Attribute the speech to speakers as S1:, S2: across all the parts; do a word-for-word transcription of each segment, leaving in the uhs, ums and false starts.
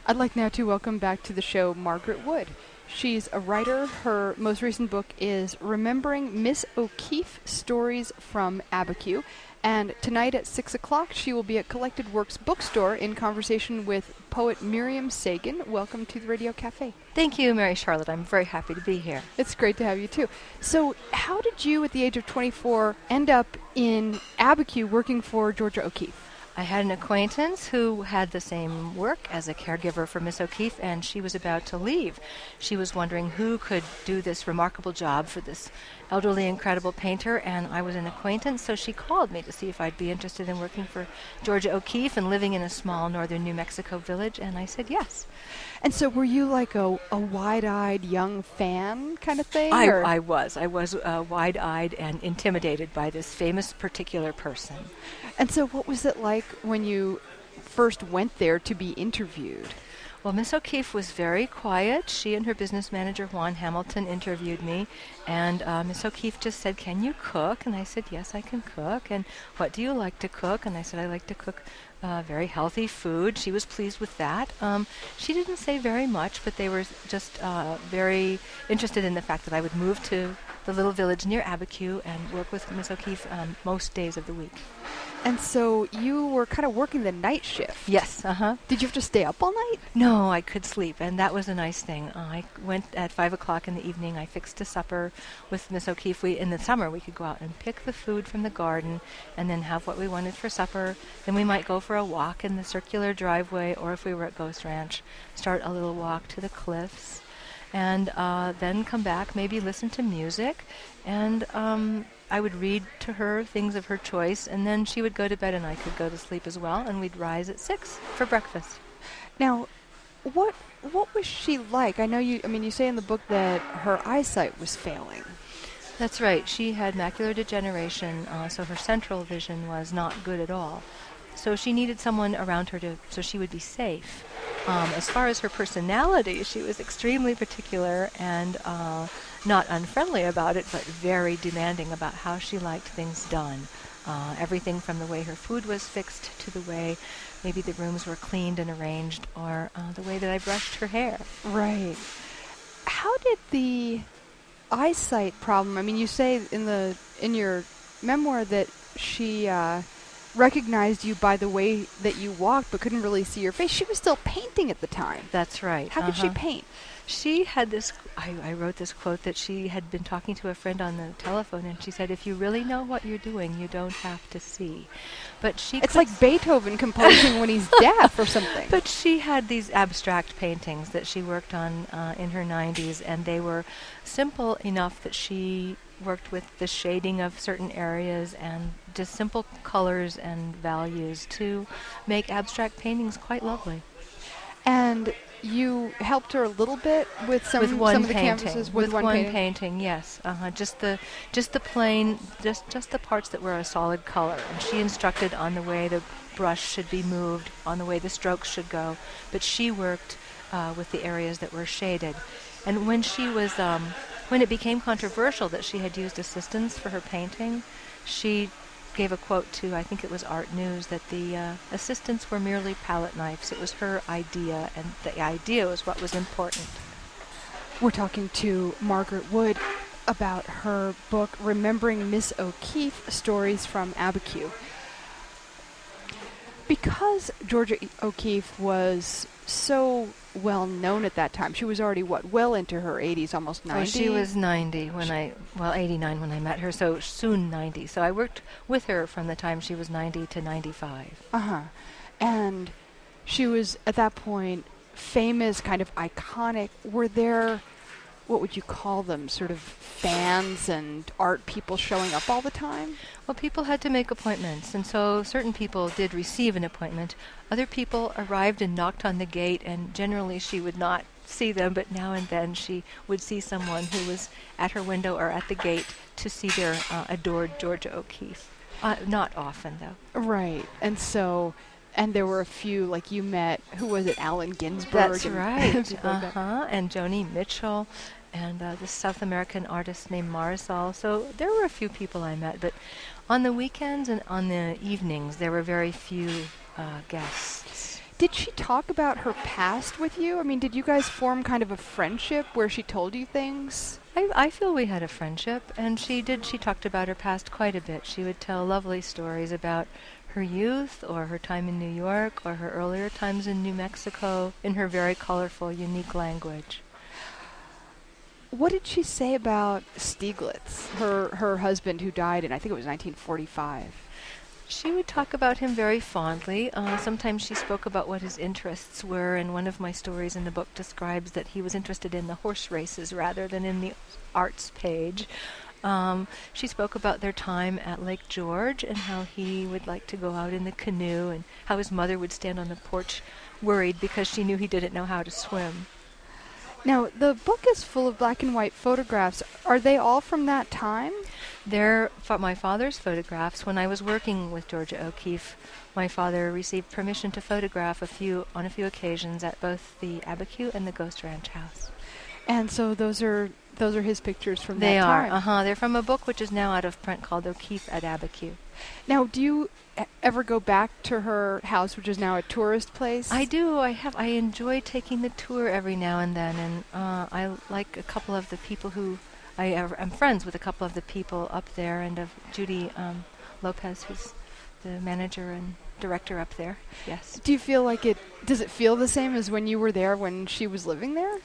S1: I'd like now to welcome back to the show Margaret Wood. She's a writer. Her most recent book is Remembering Miss O'Keeffe, Stories from Abiquiu. And tonight at six o'clock, she will be at Collected Works Bookstore in conversation with poet Miriam Sagan. Welcome to the Radio Cafe.
S2: Thank you, Mary Charlotte. I'm very happy to be here.
S1: It's great to have you, too. So how did you, at the age of twenty-four, end up in Abiquiu working for Georgia O'Keeffe?
S2: I had an acquaintance who had the same work as a caregiver for Miss O'Keeffe, and she was about to leave. She was wondering who could do this remarkable job for this elderly, incredible painter, and I was an acquaintance, so she called me to see if I'd be interested in working for Georgia O'Keeffe and living in a small northern New Mexico village, and I said yes.
S1: And so were you like a, a wide-eyed young fan kind of thing?
S2: I, I was. I was uh, wide-eyed and intimidated by this famous particular person.
S1: And so what was it like when you first went there to be interviewed?
S2: Well, Miss O'Keeffe was very quiet. She and her business manager, Juan Hamilton, interviewed me. And uh, Miss O'Keeffe just said, "Can you cook?" And I said, "Yes, I can cook." "And what do you like to cook?" And I said, "I like to cook uh, very healthy food." She was pleased with that. Um, she didn't say very much, but they were just uh, very interested in the fact that I would move to the little village near Abiquiu and work with Miss O'Keeffe um, most days of the week.
S1: And so you were kind of working the night shift.
S2: Yes, uh-huh.
S1: Did you have to stay up all night?
S2: No, I could sleep, and that was a nice thing. Uh, I went at five o'clock in the evening. I fixed a supper with Miss O'Keeffe. We, in the summer, we could go out and pick the food from the garden and then have what we wanted for supper. Then we might go for a walk in the circular driveway, or if we were at Ghost Ranch, start a little walk to the cliffs, and uh, then come back, maybe listen to music, and um, I would read to her things of her choice, and then she would go to bed and I could go to sleep as well, and we'd rise at six for breakfast.
S1: Now, what what was she like? I know you, I mean, you say in the book that her eyesight was failing.
S2: That's right. She had macular degeneration, uh, so her central vision was not good at all. So she needed someone around her to, so she would be safe. Um, as far as her personality, she was extremely particular and uh, not unfriendly about it, but very demanding about how she liked things done. Uh, everything from the way her food was fixed to the way maybe the rooms were cleaned and arranged, or uh, the way that I brushed her hair.
S1: Right. How did the eyesight problem, I mean, you say in the in your memoir that she uh, recognized you by the way that you walked but couldn't really see your face. She was still painting at the time.
S2: That's right.
S1: How
S2: uh-huh.
S1: could she paint?
S2: She had this, I, I wrote this quote that she had been talking to a friend on the telephone, and she said, "If you really know what you're doing, you don't have to see." But she
S1: It's like Beethoven composing when he's deaf or something.
S2: But she had these abstract paintings that she worked on uh, in her nineties, and they were simple enough that she worked with the shading of certain areas and just simple colors and values to make abstract paintings quite lovely.
S1: And you helped her a little bit with some,
S2: with one
S1: some of the
S2: painting.
S1: canvases
S2: with,
S1: with, one,
S2: one
S1: painting?
S2: painting, yes. Uh-huh. Just the just the plain, just just the parts that were a solid color. And she instructed on the way the brush should be moved, on the way the strokes should go. But she worked uh, with the areas that were shaded. And when she was, um, when it became controversial that she had used assistants for her painting, she gave a quote to, I think it was Art News, that the uh, assistants were merely palette knives. It was her idea, and the idea was what was important.
S1: We're talking to Margaret Wood about her book, Remembering Miss O'Keeffe, Stories from Abiquiu. Because Georgia O'Keeffe was so well known at that time, she was already, what, well into her eighties, almost ninety?
S2: Oh, she was ninety when I, well, eighty-nine when I met her, so soon ninety. So I worked with her from the time she was ninety to ninety-five.
S1: Uh-huh. And she was, at that point, famous, kind of iconic. Were there, what would you call them, sort of fans and art people showing up all the time?
S2: Well, people had to make appointments, and so certain people did receive an appointment. Other people arrived and knocked on the gate, and generally she would not see them, but now and then she would see someone who was at her window or at the gate to see their uh, adored Georgia O'Keeffe. Uh, not often, though.
S1: Right. And so, and there were a few, like you met, who was it, Allen Ginsberg?
S2: That's
S1: and
S2: right.
S1: people like that.
S2: uh-huh. And Joni Mitchell, and uh, this South American artist named Marisol. So there were a few people I met, but on the weekends and on the evenings, there were very few uh, guests.
S1: Did she talk about her past with you? I mean, did you guys form kind of a friendship where she told you things?
S2: I, I feel we had a friendship, and she did. She talked about her past quite a bit. She would tell lovely stories about her youth, or her time in New York, or her earlier times in New Mexico, in her very colorful, unique language.
S1: What did she say about Stieglitz, her her husband who died in, I think it was nineteen forty-five?
S2: She would talk about him very fondly. Uh, sometimes she spoke about what his interests were, and one of my stories in the book describes that he was interested in the horse races rather than in the arts page. Um, she spoke about their time at Lake George and how he would like to go out in the canoe, and how his mother would stand on the porch worried because she knew he didn't know how to swim.
S1: Now, the book is full of black and white photographs. Are they all from that time?
S2: They're fa- my father's photographs. When I was working with Georgia O'Keeffe, my father received permission to photograph a few on a few occasions at both the Abiquiu and the Ghost Ranch House.
S1: And so those are those are his pictures from
S2: They
S1: that
S2: are,
S1: time.
S2: uh-huh. They're from a book which is now out of print called O'Keeffe at Abiquiu.
S1: Now, do you e- ever go back to her house, which is now a tourist place?
S2: I do. I have. I enjoy taking the tour every now and then, and uh, I like a couple of the people who I ever, I'm friends with a couple of the people up there, and of Judy um, Lopez, who's the manager and director up there. Yes.
S1: Do you feel like it? Does it feel the same as when you were there when she was living there?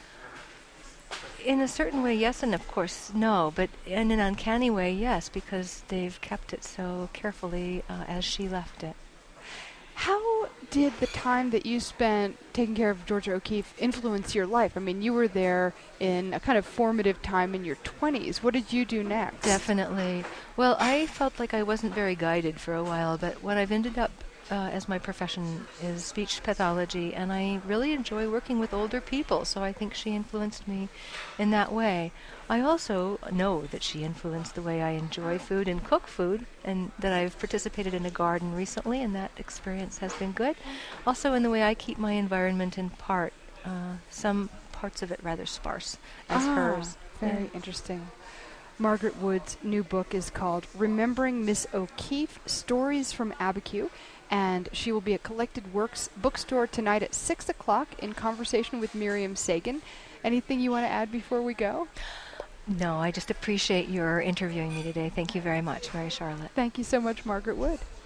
S2: In a certain way, yes, and of course, no. But in an uncanny way, yes, because they've kept it so carefully uh, as she left it.
S1: How did the time that you spent taking care of Georgia O'Keeffe influence your life? I mean, you were there in a kind of formative time in your twenties. What did you do next?
S2: Definitely. Well, I felt like I wasn't very guided for a while, but what I've ended up uh, as my profession is speech pathology, and I really enjoy working with older people, so I think she influenced me in that way. I also know that she influenced the way I enjoy food and cook food, and that I've participated in a garden recently, and that experience has been good. Also in the way I keep my environment in part, uh, some parts of it rather sparse, as
S1: ah,
S2: hers.
S1: Very
S2: Yeah.
S1: interesting. Margaret Wood's new book is called Remembering Miss O'Keeffe, Stories from Abiquiu, and she will be at Collected Works bookstore tonight at six o'clock in conversation with Miriam Sagan. Anything you want to add before we go?
S2: No, I just appreciate your interviewing me today. Thank you very much, Mary Charlotte.
S1: Thank you so much, Margaret Wood.